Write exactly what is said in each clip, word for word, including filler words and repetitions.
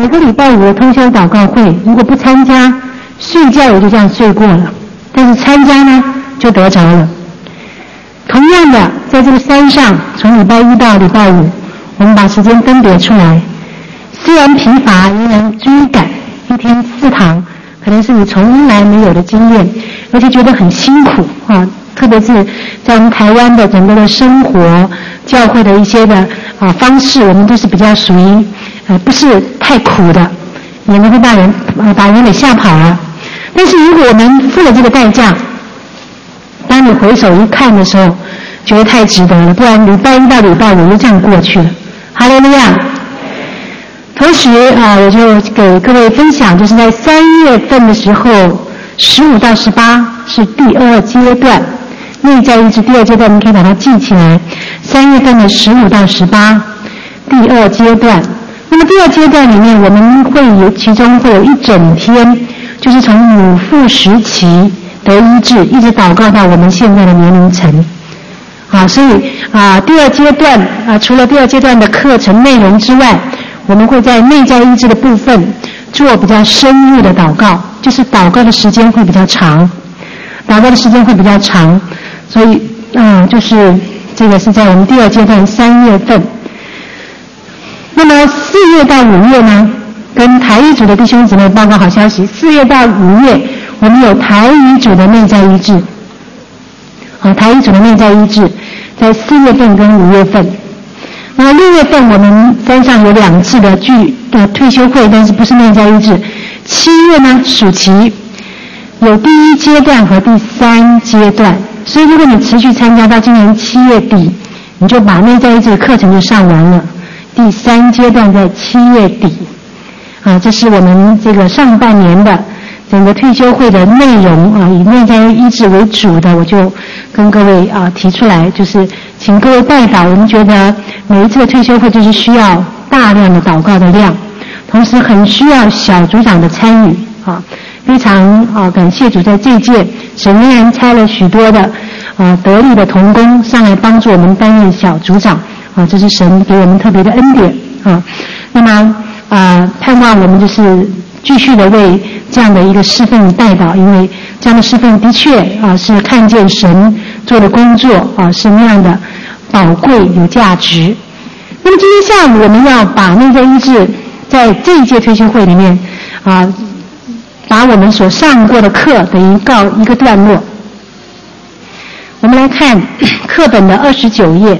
每个礼拜五的通宵祷告会，如果不参加，睡觉也就这样睡过了；但是参加呢，就得着了。同样的，在这个山上，从礼拜一到礼拜五，我们把时间分别出来，虽然疲乏，仍然追赶，一天四堂，可能是你从来没有的经验，而且觉得很辛苦啊。特别是在我们台湾的整个的生活、教会的一些的啊方式，我们都是比较属于呃不是太苦的，免得会把人啊把人给吓跑了。但是如果我们付了这个代价，当你回首一看的时候，觉得太值得了，不然礼拜一到礼拜五就这样过去了。哈利路亚！同时啊，我就给各位分享，就是在三月份的时候，十五到十八是第二阶段。内在意志第二阶段，你可以把它记起来。三月份的十五到十八，第二阶段。那么第二阶段里面，我们会有其中会有一整天，就是从母腹时期得医治，一直祷告到我们现在的年龄层。啊，所以啊，第二阶段啊，除了第二阶段的课程内容之外，我们会在内在医治的部分做比较深入的祷告，就是祷告的时间会比较长，祷告的时间会比较长。所以啊、呃，就是这个是在我们第二阶段三月份。那么四月到五月呢，跟台语组的弟兄姊妹报告好消息，四月到五月我们有台语组的内在医治，啊，台语组的内在医治在四月份跟五月份。那么六月份我们山上有两次的聚呃退休会，但是不是内在医治。七月呢，暑期有第一阶段和第三阶段。所以如果你持续参加到今年七月底，你就把内在医治的课程就上完了。第三阶段在七月底，啊，这是我们这个上半年的整个退休会的内容啊，以内在医治为主的，我就跟各位啊提出来，就是请各位代祷。我们觉得每一次的退休会就是需要大量的祷告的量，同时很需要小组长的参与啊。非常啊感谢主，在这一届神仍然差了许多的啊得力的同工上来帮助我们担任小组长啊，这是神给我们特别的恩典啊。那么啊盼望我们就是继续的为这样的一个侍奉代祷，因为这样的侍奉的确啊是看见神做的工作啊是那样的宝贵有价值。那么今天下午我们要把内在医治在这一届退休会里面啊。把我们所上过的课等于告一个段落。我们来看课本的二十九页。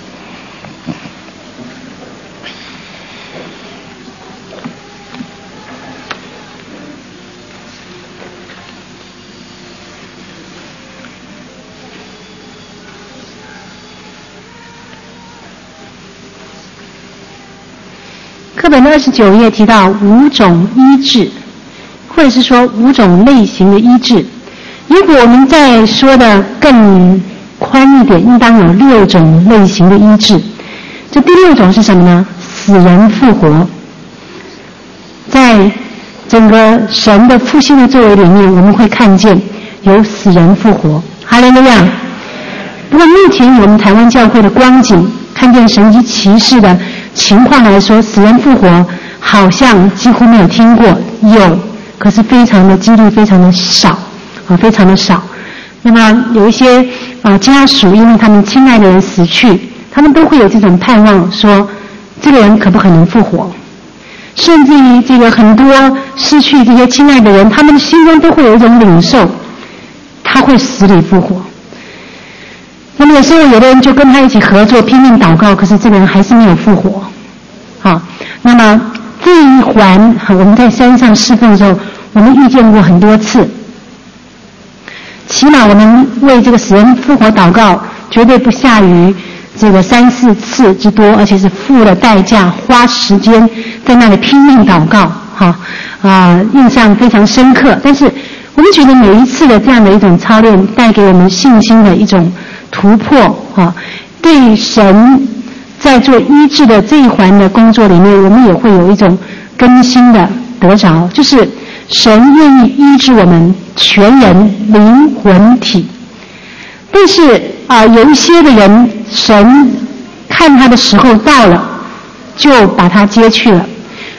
课本的二十九页提到五种医治。或者是说五种类型的医治，如果我们再说的更宽一点，应当有六种类型的医治。这第六种是什么呢？死人复活。在整个神的复兴的作为里面，我们会看见有死人复活。哈利路亚！不过目前我们台湾教会的光景，看见神迹奇事的情况来说，死人复活好像几乎没有听过，有。可是非常的几率非常的少啊，非常的少。那么有一些啊家属，因为他们亲爱的人死去，他们都会有这种盼望，说这个人可不可能复活？甚至于这个很多失去这些亲爱的人，他们心中都会有一种领受，他会死里复活。那么有时候有的人就跟他一起合作，拼命祷告，可是这个人还是没有复活。好，那么这一环我们在山上侍奉的时候，我们遇见过很多次。起码我们为这个死人复活祷告，绝对不下于这个三四次之多，而且是付了代价，花时间在那里拼命祷告，哈啊、呃，印象非常深刻。但是我们觉得每一次的这样的一种操练，带给我们信心的一种突破，哈，对神在做医治的这一环的工作里面，我们也会有一种更新的得着，就是神愿意医治我们全人灵魂体。但是啊、呃，有一些的人，神看他的时候到了，就把他接去了。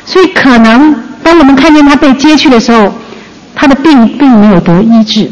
所以可能当我们看见他被接去的时候，他的病并没有得医治，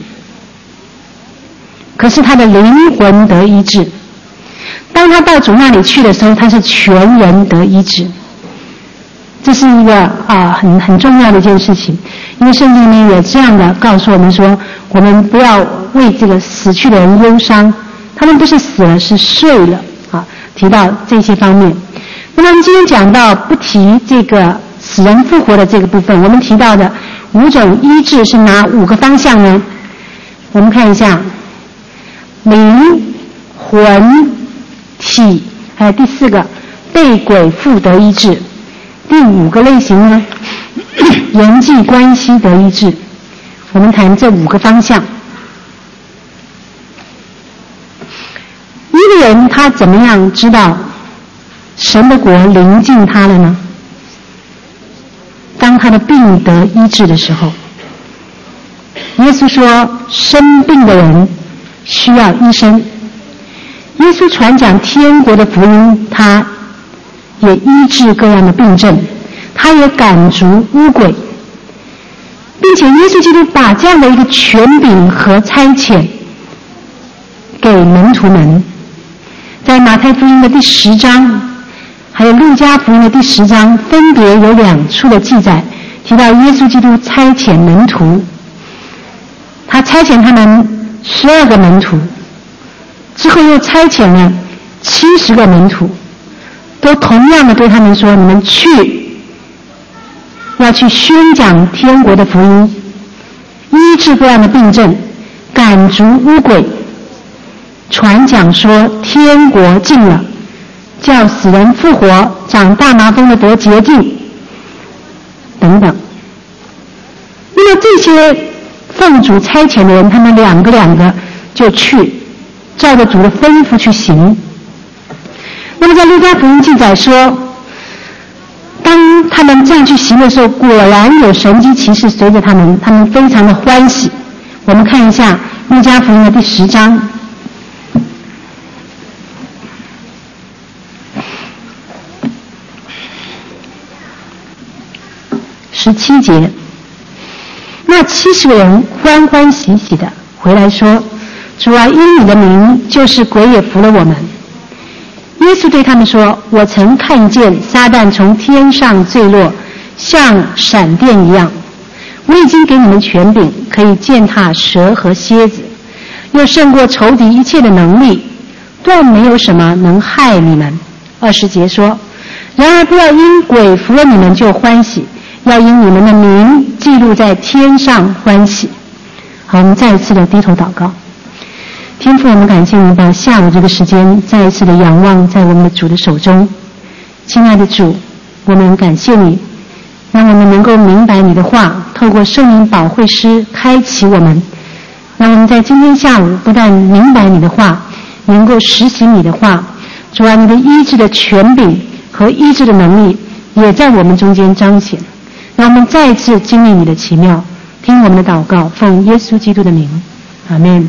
可是他的灵魂得医治。当他到主那里去的时候，他是全人得医治。这是一个啊很很重要的一件事情，因为圣经里面也这样的告诉我们说，我们不要为这个死去的人忧伤，他们不是死了，是睡了啊。提到这些方面。那么我们今天讲到不提这个死人复活的这个部分，我们提到的五种医治是哪五个方向呢？我们看一下，灵、魂、体，还有第四个被鬼附得医治。第五个类型呢，人际关系得医治。我们谈这五个方向。一个人他怎么样知道神的国临近他了呢？当他的病得医治的时候，耶稣说生病的人需要医生。耶稣传讲天国的福音，他也医治各样的病症，他也赶逐污鬼，并且耶稣基督把这样的一个权柄和差遣给门徒们。在马太福音的第十章还有路加福音的第十章，分别有两处的记载提到耶稣基督差遣门徒，他差遣他们十二个门徒，之后又差遣了七十个门徒，都同样的对他们说，你们去，要去宣讲天国的福音，医治各样的病症，赶逐污鬼，传讲说天国近了，叫死人复活，长大麻风的得洁净，等等。那么这些奉主差遣的人，他们两个两个就去，照着主的吩咐去行。那么在路加福音记载说，当他们这样去行的时候，果然有神迹奇事随着他们，他们非常的欢喜。我们看一下路加福音的第十章十七节，那七十个人欢欢喜喜的回来说，主啊，因你的名，就是鬼也服了我们。耶稣对他们说，我曾看见撒旦从天上坠落，像闪电一样。我已经给你们权柄，可以践踏蛇和蝎子，又胜过仇敌一切的能力，断没有什么能害你们。二十节说，然而不要因鬼服了你们就欢喜，要因你们的名记录在天上欢喜。好，我们再一次的低头祷告。天父，我们感谢你把下午这个时间再一次的仰望在我们的主的手中。亲爱的主，我们感谢你，让我们能够明白你的话，透过圣灵保惠师开启我们，让我们在今天下午不但明白你的话，能够实行你的话。主啊，你的医治的权柄和医治的能力也在我们中间彰显，让我们再一次经历你的奇妙。听我们的祷告，奉耶稣基督的名，阿们。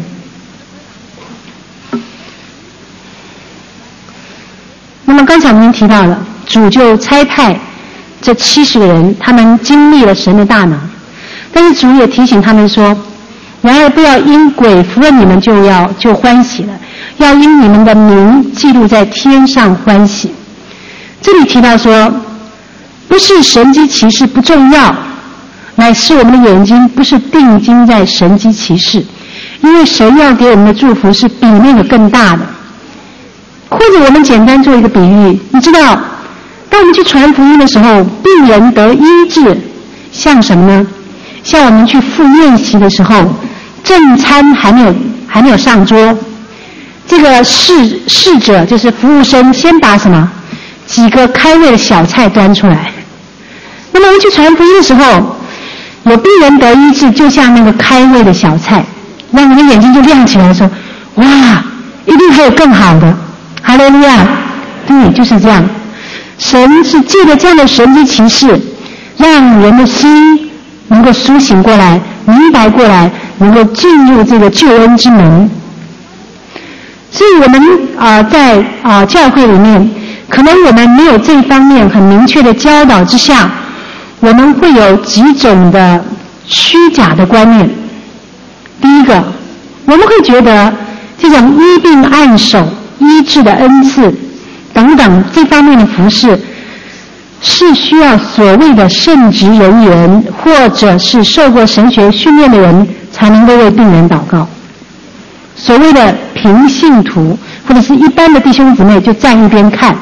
那么刚才我们提到了，主就差派这七十个人，他们经历了神的大能，但是主也提醒他们说，然而不要因鬼服了你们就要就欢喜了，要因你们的名记录在天上欢喜。这里提到说，不是神迹奇事不重要，乃是我们的眼睛不是定睛在神迹奇事，因为神要给我们的祝福是比那个更大的。或者我们简单做一个比喻，你知道当我们去传福音的时候，病人得医治像什么呢？像我们去赴宴席的时候，正餐还没有还没有上桌，这个侍侍者就是服务生先把什么几个开胃的小菜端出来。那么我们去传福音的时候，有病人得医治，就像那个开胃的小菜，让你的眼睛就亮起来说，哇，一定还有更好的。哈利路亚，对，就是这样。神是借着这样的神迹奇事，让人的心能够苏醒过来，明白过来，能够进入这个救恩之门。所以我们啊、呃，在啊、呃、教会里面，可能我们没有这一方面很明确的教导之下， 我们会有几种的虚假的观念。第一个，我们会觉得这种医病按手、医治的恩赐等等这方面的服事，是需要所谓的圣职人员或者是受过神学训练的人才能够为病人祷告。所谓的平信徒或者是一般的弟兄姊妹就站一边看。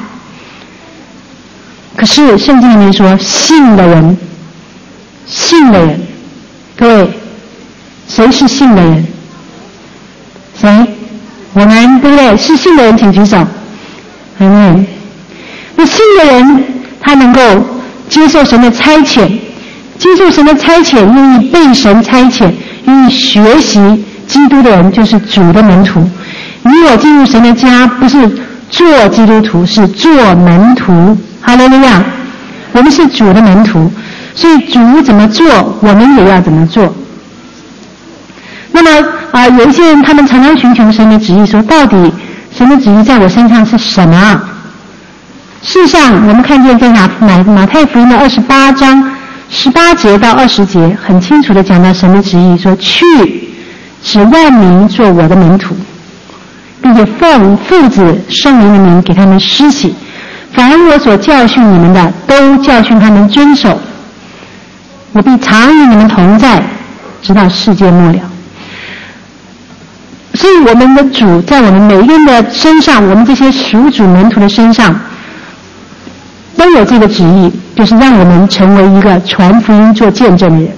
可是圣经里面说，信的人，信的人，各位，谁是信的人？谁？我们，对不对？是信的人请举手。嗯，那信的人他能够接受神的差遣，接受神的差遣，愿意被神差遣，愿意学习基督的人，就是主的门徒。你我进入神的家，不是做基督徒，是做门徒。哈利路亚！我们是主的门徒，所以主怎么做，我们也要怎么做。那么啊、呃，有一些人他们常常寻求神的旨意，说到底神的旨意在我身上是什么啊？事实上，我们看见在马马马太福音的二十八章十八节到二十节，很清楚的讲到神的旨意，说去使万民做我的门徒，并且奉父子圣灵的名给他们施洗。凡我所教训你们的，都教训他们遵守。我必常与你们同在，直到世界末了。所以我们的主在我们每一个人的身上，我们这些属主门徒的身上，都有这个旨意，就是让我们成为一个传福音做见证的人。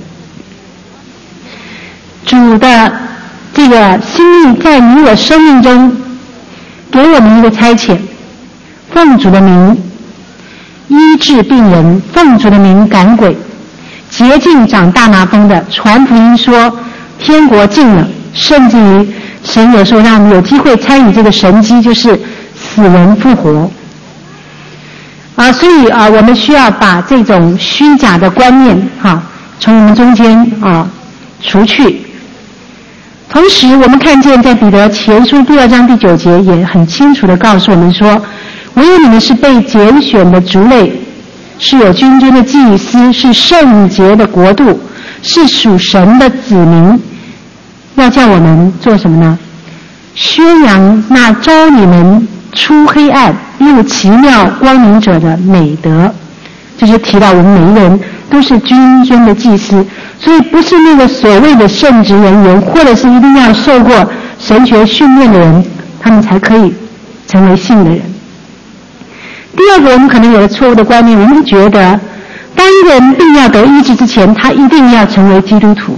主的这个心意在你我生命中给我们一个差遣，奉主的名医治病人，奉主的名赶鬼，洁净长大麻风的，传福音说天国近了，甚至于神有时候让我们有机会参与这个神迹，就是死人复活啊。所以啊，我们需要把这种虚假的观念哈、啊、从我们中间啊除去。同时我们看见在彼得前书第二章第九节也很清楚地告诉我们说，唯有你们是被拣选的族类，是有君尊的祭司，是圣洁的国度，是属神的子民，要叫我们做什么呢？宣扬那召你们出黑暗入奇妙光明者的美德。就是提到我们每一个人都是君尊的祭司，所以不是那个所谓的圣职人员，或者是一定要受过神学训练的人，他们才可以成为信的人。第二个，我们可能有了错误的观念，我们觉得当一个人病要得医治之前，他一定要成为基督徒。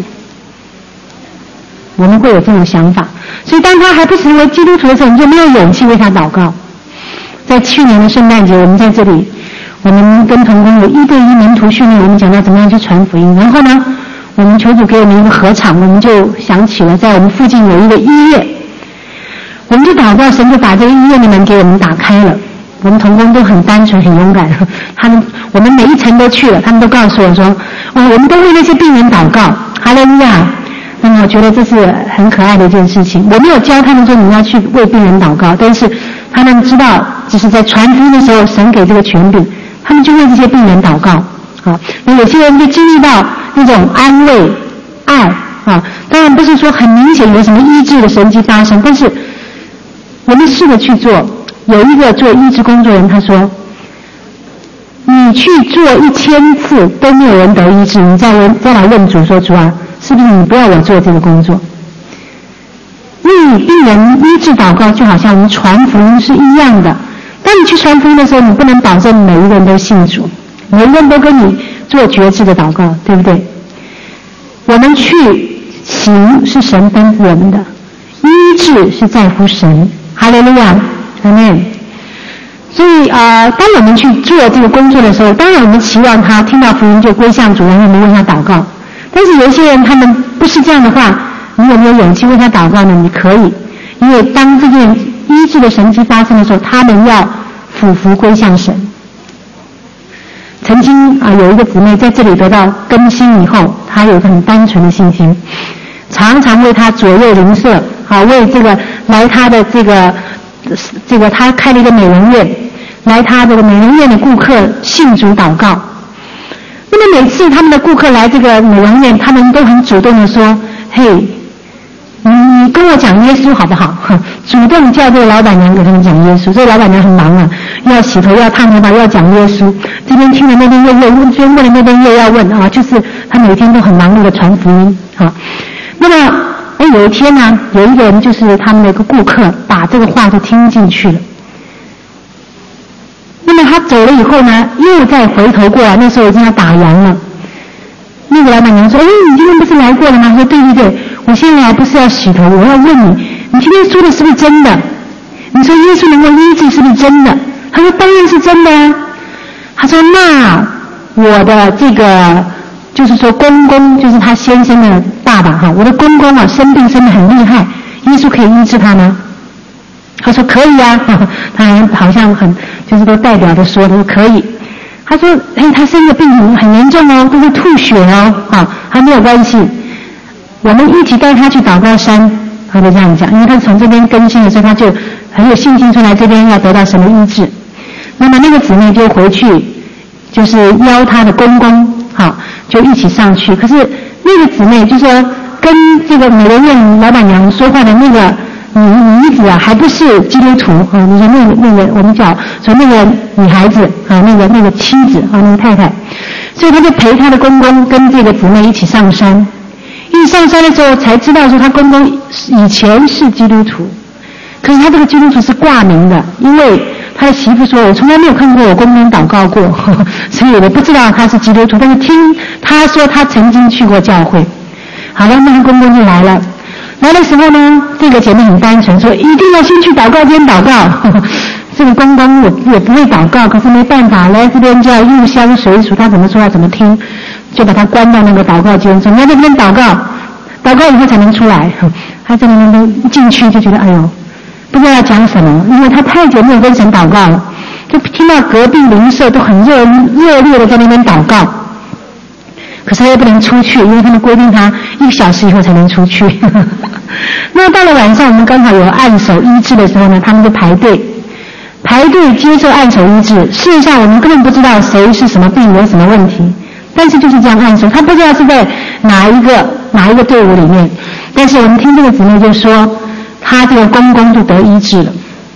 我们会有这种想法，所以当他还不成为基督徒的时候，你就没有勇气为他祷告。在去年的圣诞节，我们在这里，我们跟同工有一对一门徒训练，我们讲到怎么样去传福音。然后呢，我们求主给我们一个合场，我们就想起了在我们附近有一个医院，我们就祷告，神就把这个医院的门给我们打开了。我们同工都很单纯很勇敢，他们我们每一层都去了，他们都告诉我说，哇，我们都为那些病人祷告，哈利路亚。那么我觉得这是很可爱的一件事情。我没有教他们说你要去为病人祷告，但是他们知道就是在传福音的时候，神给这个权柄，他们就为这些病人祷告。好，那有些人就经历到那种安慰、爱啊，当然不是说很明显有什么医治的神迹发生，但是我们试着去做。有一个做医治工作人，他说：“你去做一千次都没有人得医治，你再问再来问主说，主啊，是不是你不要我做这个工作？为病人医治祷告，就好像我们传福音是一样的。当你去传福音的时候，你不能保证每一个人都信主，每一个人都跟你做决志的祷告，对不对？我们去行是神吩咐我们的，医治是在乎神。哈利路亚。”阿们。所以呃，当我们去做这个工作的时候，当然我们期望他听到福音就归向主，然后我们为他祷告。但是有一些人他们不是这样的话，你有没有勇气为他祷告呢？你可以，因为当这件医治的神迹发生的时候，他们要俯伏归向神。曾经啊、呃，有一个姊妹在这里得到更新以后，她有一个很单纯的信心，常常为她左右邻舍，好为这个来她的这个。这个他开了一个美容院，来他这个美容院的顾客信主祷告。 那么每次他们的顾客来这个美容院，他们都很主动的说：“嘿，你你跟我讲耶稣好不好？”主动叫这个老板娘给他们讲耶稣。这个老板娘很忙啊，要洗头，要烫头发，要讲耶稣。这边听了那边又又问，这边问了那边又要问啊，就是他每天都很忙碌的传福音啊。那么，哎，有一天呢，有一个人就是他们的一个顾客，把这个话就听进去了。那么他走了以后呢，又再回头过来，那时候已经要打烊了。那个老板娘说：“哎，你今天不是来过了吗？”他说：“对对对，我现在来不是要洗头，我要问你，你今天说的是不是真的？你说耶稣能够医治是不是真的？”他说：“当然是真的啊。”他说：“那我的这个就是说公公，就是他先生的爸爸哈，我的公公啊生病生得很厉害，耶稣可以医治他吗？”他说：“可以啊。”他还好像很就是都代表的说，他说可以。他说：“哎，他生的病很很严重哦，都会吐血哦，啊，还没有关系，我们一起带他去祷告山。”他就这样讲，因为他从这边更新的时候，他就很有信心出来这边要得到什么医治。那么那个姊妹就回去，就是邀他的公公，好，就一起上去。可是那个姊妹就说跟这个美容院老板娘说话的那个女女子啊，还不是基督徒啊。你说那个那个我们讲说那个女孩子啊，那个那个妻子啊，那个太太，所以他就陪他的公公跟这个姊妹一起上山。一上山的时候才知道说他公公以前是基督徒，可是他这个基督徒是挂名的，因为他的媳妇说：“我从来没有看过我公公祷告过，呵呵，所以我不知道他是基督徒。但是听他说他曾经去过教会。”好了，那个公公就来了。来的时候呢，这个姐妹很单纯，说一定要先去祷告间祷告。呵呵，这个公公也也不会祷告，可是没办法，来这边就要入乡随俗，他怎么说要怎么听，就把他关到那个祷告间，说你要在这边祷告，祷告以后才能出来。他在那边一进去就觉得哎呦，不知道要讲什么，因为他太久没有跟神祷告了，就听到隔壁邻舍都很热热烈的在那边祷告。可是他又不能出去，因为他们规定他一个小时以后才能出去。那到了晚上，我们刚好有按手医治的时候呢，他们就排队排队接受按手医治。事实上我们根本不知道谁是什么病，有什么问题，但是就是这样按手，他不知道是在哪一个哪一个队伍里面。但是我们听这个姊妹就说，他这个公公就得医治了。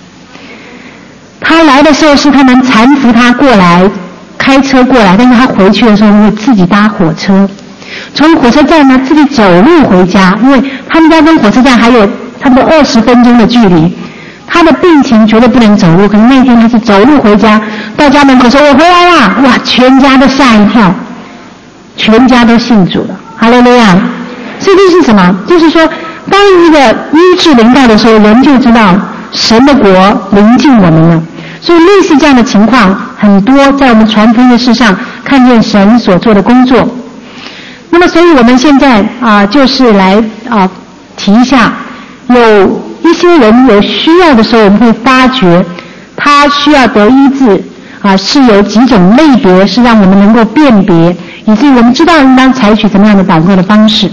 他来的时候是他们搀扶他过来，开车过来，但是他回去的时候会自己搭火车，从火车站呢自己走路回家，因为他们家跟火车站还有差不多二十分钟的距离。他的病情绝对不能走路，可是那天他是走路回家，到家门口说：“我回来啦！”哇，全家都吓一跳，全家都信主了，哈利路亚！所以这是什么？就是说，当一个医治临到的时候，人就知道神的国临近我们了。所以类似这样的情况很多，在我们传福音的事上看见神所做的工作。那么，所以我们现在啊、呃，就是来啊、呃、提一下，有一些人有需要的时候，我们会发觉他需要得医治啊、呃，是有几种类别，是让我们能够辨别，以至于我们知道应当采取怎么样的祷告的方式。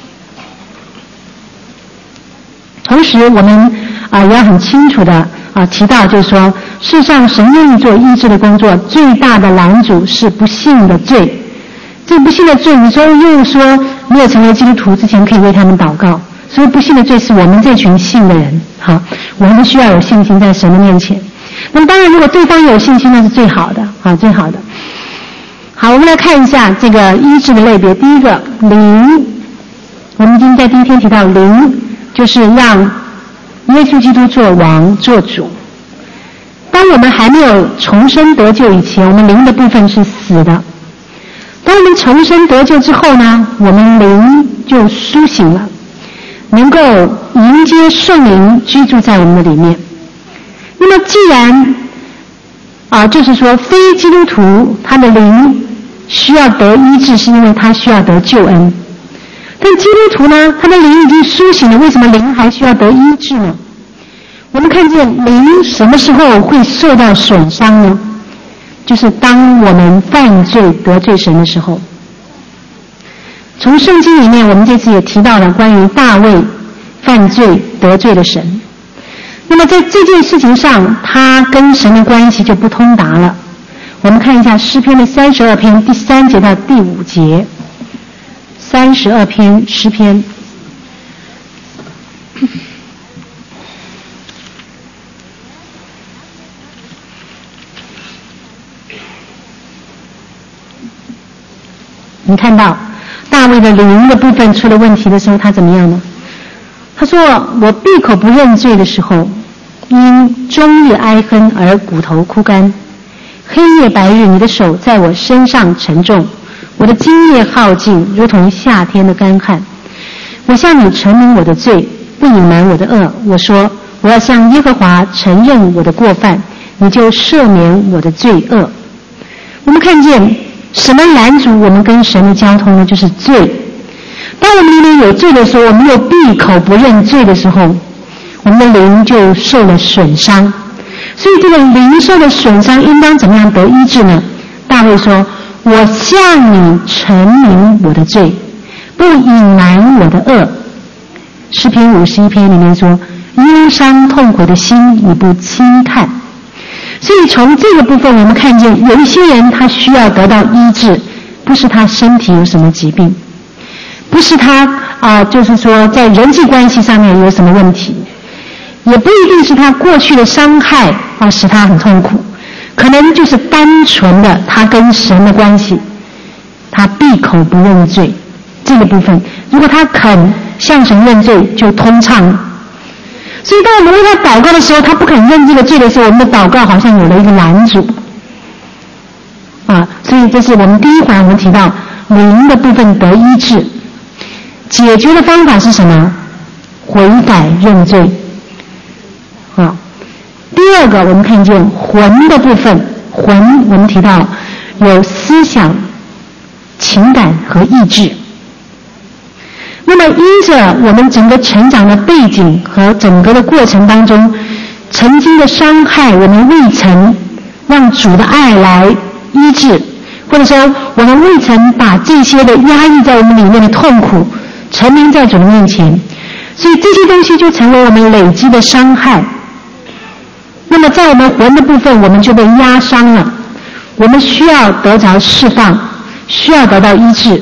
同时，我们啊、呃、也要很清楚的啊、呃、提到，就是说，事实上神愿意做医治的工作，最大的拦阻是不信的罪。这不信的罪，你说又说没有成为基督徒之前可以为他们祷告，所以不信的罪是我们这群信的人。好，我们需要有信心在神的面前。那么当然，如果对方有信心，那是最好的，好，最好的。好，我们来看一下这个医治的类别。第一个灵，我们已经在第一天提到灵，就是让耶稣基督做王做主。当我们还没有重生得救以前，我们灵的部分是死的。当我们重生得救之后呢，我们灵就苏醒了，能够迎接圣灵居住在我们的里面。那么既然啊，就是说非基督徒他的灵需要得医治，是因为他需要得救恩。但基督徒呢，他的灵已经苏醒了，为什么灵还需要得医治呢？我们看见灵什么时候会受到损伤呢？就是当我们犯罪得罪神的时候。从圣经里面，我们这次也提到了关于大卫犯罪得罪了神。那么在这件事情上，他跟神的关系就不通达了。 我们看一下诗篇的三十二篇第三节到第五节。三十二篇诗篇。你看到大卫的灵的部分出了问题的时候，他怎么样呢？他说：我闭口不认罪的时候，因终日哀哼而骨头枯干，黑夜白日你的手在我身上沉重，我的精液耗尽，如同夏天的干旱。我向你承明我的罪，不隐瞒我的恶。我说我要向耶和华承认我的过犯，你就赦免我的罪恶。我们看见什么拦阻我们跟神的交通呢？就是罪。当我们里面有罪的时候，我们又闭口不认罪的时候，我们的灵就受了损伤。所以这个灵受的损伤应当怎么样得医治呢？大卫说：我向你承明我的罪，不隐瞒我的恶。诗篇五十一篇里面说：忧伤痛苦的心你不轻看。所以从这个部分我们看见有一些人他需要得到医治，不是他身体有什么疾病，不是他啊、呃，就是说在人际关系上面有什么问题，也不一定是他过去的伤害啊使他很痛苦，可能就是单纯的他跟神的关系，他闭口不认罪这个部分，如果他肯向神认罪就通畅了。所以当我们为他祷告的时候，他不肯认这个罪的时候，我们的祷告好像有了一个拦阻啊。所以这是我们第一环，我们提到灵的部分得医治，解决的方法是什么？悔改认罪啊。第二个我们看见魂的部分，魂我们提到有思想、情感和意志。那么因着我们整个成长的背景和整个的过程当中，曾经的伤害我们未曾让主的爱来医治，或者说我们未曾把这些的压抑在我们里面的痛苦陈明在主的面前，所以这些东西就成为我们累积的伤害。那么在我们魂的部分，我们就被压伤了，我们需要得着释放，需要得到医治。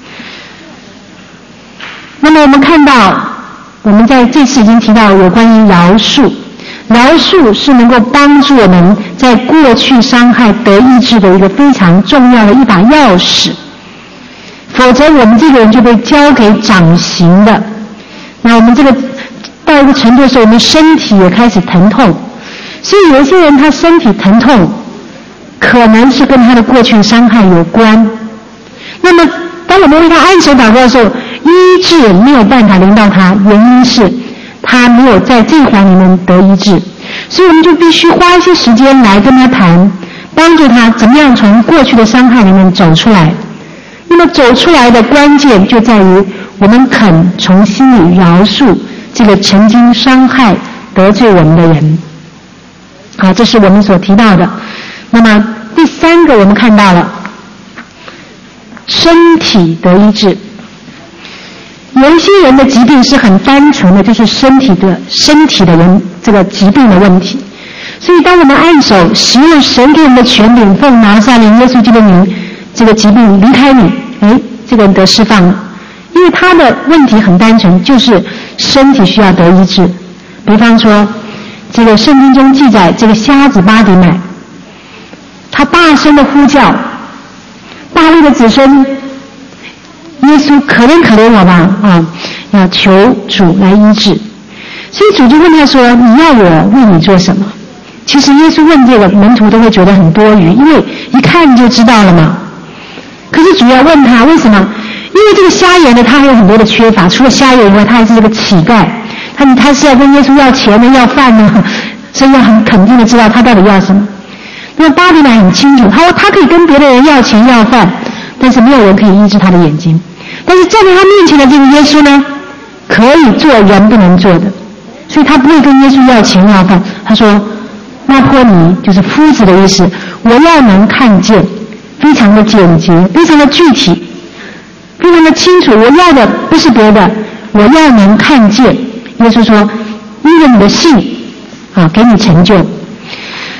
那么我们看到我们在这次已经提到有关于饶恕，饶恕是能够帮助我们在过去伤害得医治的一个非常重要的一把钥匙，否则我们这个人就被交给掌刑的。那我们这个到一个程度的时候，我们身体也开始疼痛，所以有一些人他身体疼痛可能是跟他的过去伤害有关。那么当我们为他按手祷告的时候，医治没有办法临到他，原因是他没有在这一环里面得医治，所以我们就必须花一些时间来跟他谈，帮助他怎么样从过去的伤害里面走出来。那么走出来的关键就在于我们肯从心里饶恕这个曾经伤害得罪我们的人。好，这是我们所提到的。那么第三个我们看到了身体得医治。有一些人的疾病是很单纯的，就是身体的身体的人这个疾病的问题。所以当我们按手使用神给我们的权柄，奉拿撒勒耶稣基督的名，这个疾病离开你，哎，这个人得释放了。因为他的问题很单纯，就是身体需要得医治。比方说这个圣经中记载，这个瞎子巴底买，他大声的呼叫，大卫的子孙耶稣可怜可怜我吧啊，要求主来医治。所以主就问他说，你要我为你做什么？其实耶稣问这个门徒都会觉得很多余，因为一看就知道了嘛。可是主要问他为什么？因为这个瞎眼的他还有很多的缺乏，除了瞎眼以外，他还是这个乞丐，他他是要跟耶稣要钱的，要饭的，所以要很肯定的知道他到底要什么。那么巴底买很清楚，他说他可以跟别的人要钱要饭，但是没有人可以医治他的眼睛。但是站在他面前的这个耶稣呢，可以做人不能做的，所以他不会跟耶稣要钱要饭。他说拉波尼就是夫子的意思，我要能看见，非常的简洁，非常的具体，非常的清楚。我要的不是别的，我要能看见。耶稣说因为你的信啊，给你成就。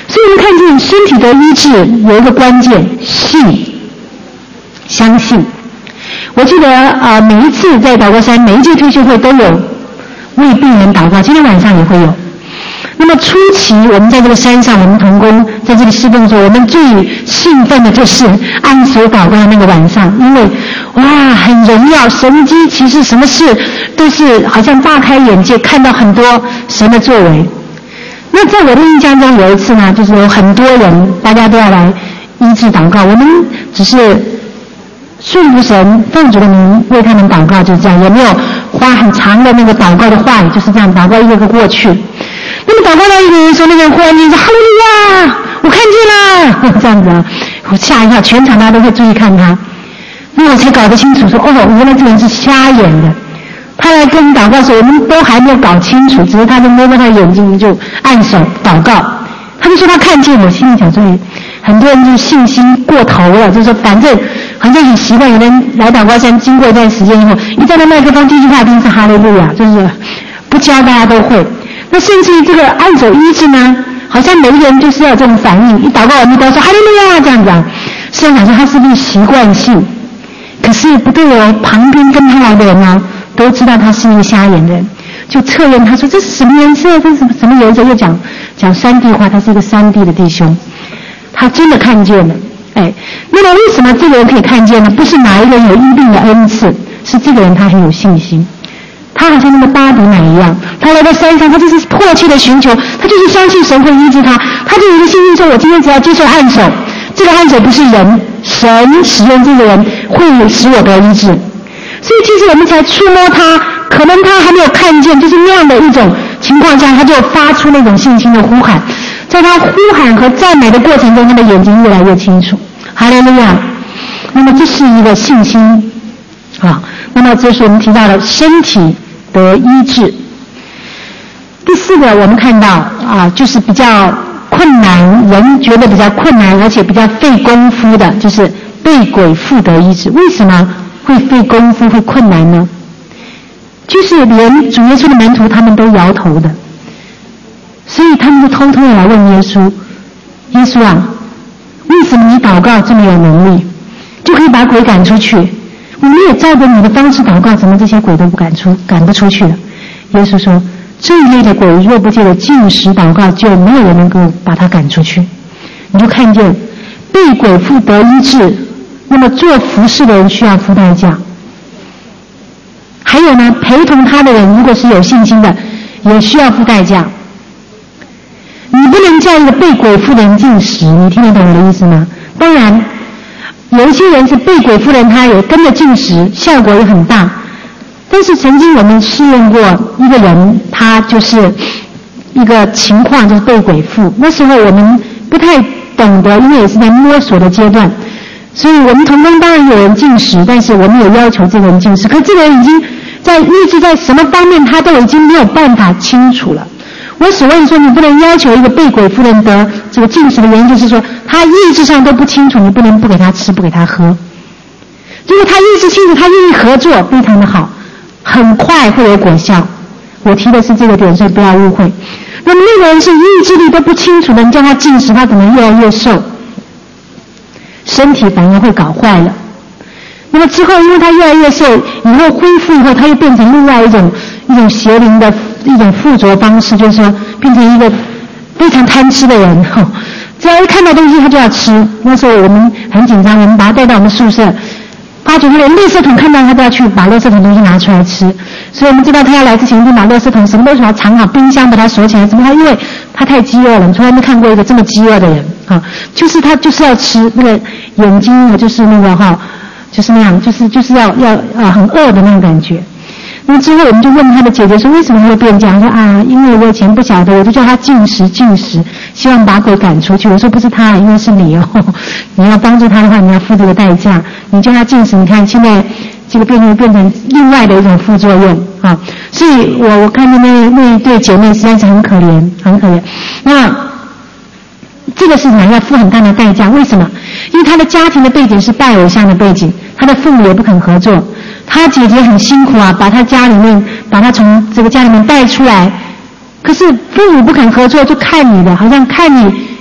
所以我们看见身体的医治有一个关键，信，相信。我记得啊、呃，每一次在祷告山每一届退休会都有为病人祷告，今天晚上也会有。那么初期我们在这个山上，我们同工在这里侍奉的时候，我们最兴奋的就是按手祷告的那个晚上，因为哇很荣耀，神迹其实什么事都是好像大开眼界，看到很多神的作为。那在我的印象中有一次呢，就是有很多人大家都要来医治祷告，我们只是顺服神，奉主的名为他们祷告，就是这样，也没有花很长的那个祷告的话语，就是这样祷告一个个过去。那么祷告到一个人说，那个人忽然间说哈利路亚，我看见了，这样子啊，我吓一跳，全场大家都会注意看他。那我才搞得清楚说，哦，原来这个人是瞎眼的。他来跟祷告的时候，我们都还没有搞清楚，只是他就摸摸他的眼睛，就按手祷告。他就说他看见，我心里想说，很多人就信心过头了，就说反正好像很习惯，有人来祷告山，经过一段时间以后，一站到麦克风，第一句话一定是哈利路亚，就是不教大家都会。那甚至于这个按手医治呢，好像每个人就是要有这种反应，一祷告完就都说哈利路亚这样子啊。虽然想说他是不是习惯性，可是不对哦，旁边跟他来的人呢，都知道他是一个瞎眼的人，就测验他说这是什么颜色，这是什么颜色，又讲讲山地话，他是一个山地的弟兄，他真的看见了。哎，那么为什么这个人可以看见呢？不是哪一个人有医病的恩赐，是这个人他很有信心。他好像那个巴比乃一样，他来到山上，他就是迫切的寻求，他就是相信神会医治他，他就有一个信心说，我今天只要接受按手，这个按手不是人，神使用这个人会使我得医治。所以其实我们才触摸他，可能他还没有看见，就是那样的一种情况下，他就发出那种信心的呼喊，在他呼喊和赞美的过程中，他的眼睛越来越清楚。哈利路亚！那么这是一个信心啊。那么这是我们提到的身体得医治。第四个我们看到啊，就是比较困难，人觉得比较困难，而且比较费功夫的，就是被鬼附得医治。为什么会费功夫、会困难呢？就是连主耶稣的门徒他们都摇头的，所以他们就偷偷的来问耶稣：耶稣啊，为什么你祷告这么有能力，就可以把鬼赶出去？我们也照着你的方式祷告，怎么这些鬼都不赶出、赶不出去了？耶稣说：这一类的鬼，若不借着禁食祷告，就没有人能够把他赶出去。你就看见被鬼附得医治，那么做服事的人需要付代价。还有呢，陪同他的人如果是有信心的，也需要付代价。你不能叫一个被鬼附的人禁食，你听得懂我的意思吗？当然有一些人是被鬼附的人，他也跟着禁食，效果也很大。但是曾经我们试验过一个人，他就是一个情况，就是被鬼附。那时候我们不太懂得，因为也是在摸索的阶段，所以我们同工当然有人禁食，但是我们也要求这个人禁食。可这个人已经在意志在什么方面，他都已经没有办法清楚了。我所谓说你不能要求一个被鬼附的人得这个禁食的原因，就是说他意志上都不清楚，你不能不给他吃，不给他喝。如果他意志清楚，他愿意合作，非常的好，很快会有果效。我提的是这个点，所以不要误会。那么那个人是意志力都不清楚的，你叫他禁食，他可能越来越瘦，身体反而会搞坏了。那么之后因为他越来越瘦，以后恢复以后，他又变成另外一种一种邪灵的一种附着方式，就是说变成一个非常贪吃的人，只要一看到东西他就要吃。那时候我们很紧张，我们把他带到我们宿舍，发觉他连垃圾桶看到他都要去把垃圾桶东西拿出来吃。所以我们知道他要来之前就把垃圾桶什么东西要藏好，冰箱把它锁起来。怎么他因为他太饥饿了，从来没看过一个这么饥饿的人啊！就是他就是要吃，那个眼睛啊就是那个哈，就是那样，就是就是要要啊很饿的那种感觉。那么之后我们就问他的姐姐说为什么会变这样？说啊，因为我以前不晓得，我就叫他禁食禁食，希望把鬼赶出去。我说不是他，因为是你哦，你要帮助他的话，你要付这个代价。你叫他禁食，你看现在这个变成变成另外的一种副作用啊。所以我我看到那那一对姐妹实在是很可怜，很可怜。那这个是什么？要付很大的代价。为什么？因为他的家庭的背景是拜偶像的背景，他的父母也不肯合作。他姐姐很辛苦啊，把他家里面把他从这个家里面带出来，可是父母不肯合作，就看你的，好像看你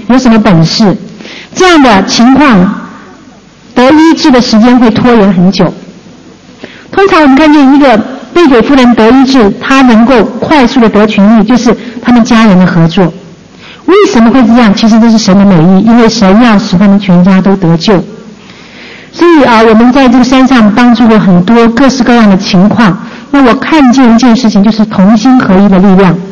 有什么本事？这样的情况得医治的时间会拖延很久。通常我们看见一个被给妇人得医治，他能够快速的得痊愈，就是他们家人的合作。为什么会这样？其实这是神的美意，因为神要使他们全家都得救。所以啊，我们在这个山上帮助了很多各式各样的情况。那我看见一件事情，就是同心合一的力量。